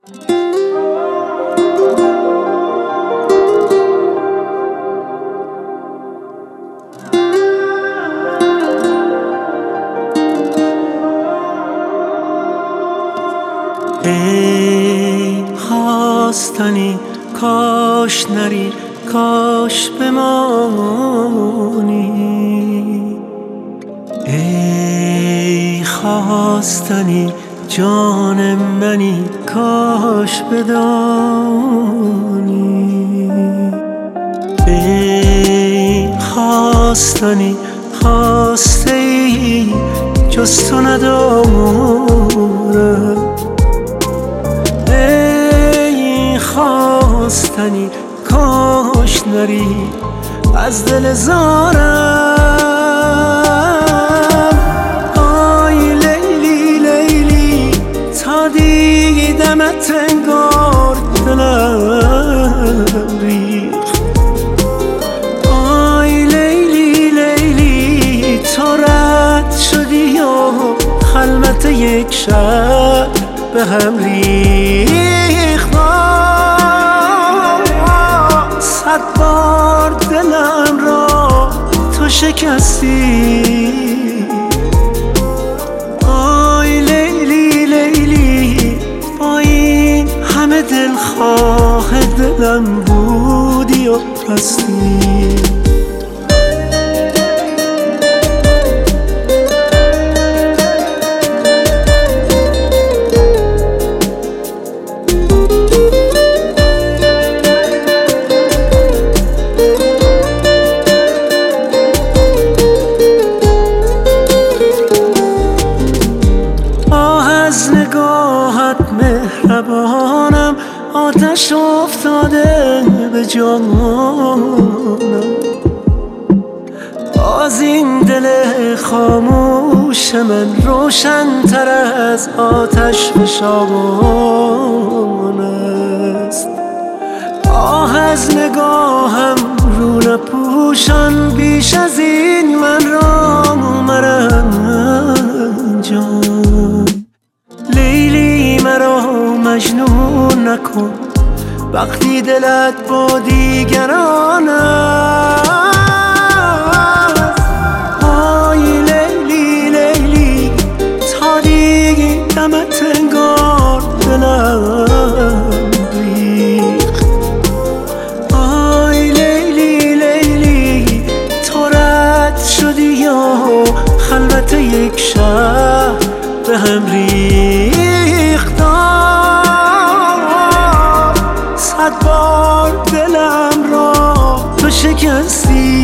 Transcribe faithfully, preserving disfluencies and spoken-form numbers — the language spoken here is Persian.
ای خواستنی کاش نری، کاش بمانی. ای خواستنی جان منی، کاش بدانی. ای خواستنی خواسته ای جز تو ندارم. ای خواستنی کاش نری از دل زارم. آی لیلی لیلی تا دیدمت انگار دلم ریخت. آی لیلی لیلی تو رد شدی و خلوت یک شب به هم ریخت. صد بار دلم را تو شکستی. آی لیلی لیلی با این همه دلخواه دلم بودی و رستی. از نگاهت مهربانم آتش افتاده به جانم. باز این دل خاموش من روشن تر از آتش فشان است. آه از نگاهم رو نپوشان بیش از این من را مرنجان. لیلی مرا مجنون نکن وقتی دلت با دیگران است. آی لیلی لیلی تا دیدمت انگار دلم ریخت. آی لیلی لیلی تو رد شدی و خلوت یک شب به هم ریخت. صد بار دلم را تو شکستی.